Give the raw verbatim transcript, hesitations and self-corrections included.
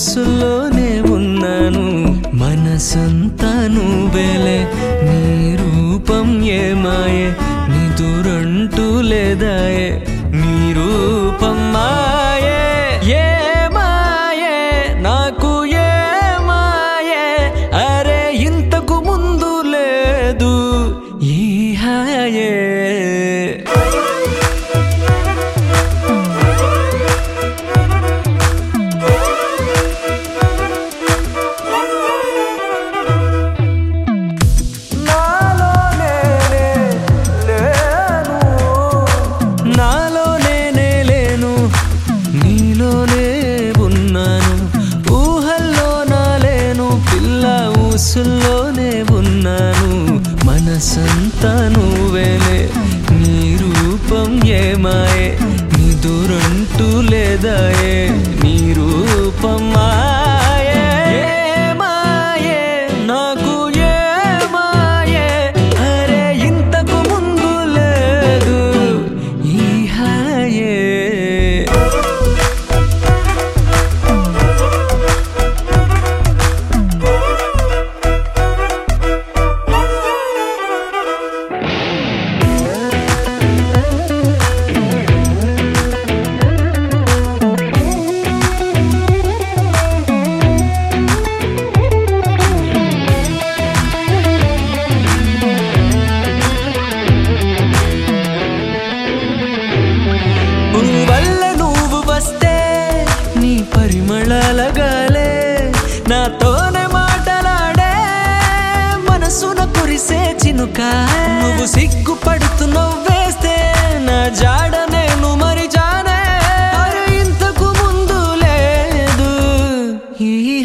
ఊసుల్లోనే ఉన్నాను మనసంతా నువ్వేలే నీ రూపం ఏమాయే నీ దురంటూ లేదాయే నీ రూపం మాయే ఏమాయే నాకు ఏమాయే అరే ఇంతకు ముందు లేదు ఈ హాయే ఊసుల్లోనే ఉన్నాను మనసంతా నువ్వేలే నీ రూపం ఏమాయే నీ దురంటూ లేదాయే నీ రూపం మాయే ఏమాయే నాకు ఏమాయే అరే ఇంతకు ముందు లేదు ఈ హాయే పరిమళాలగాలే నాతోనే మాటలాడే మనసున కురిసే చినుక నువ్వు సిగ్గుపడుతూ నవ్వేస్తే నా జాడ నేను మరి జానే ఇంతకు ముందు లేదు ఈ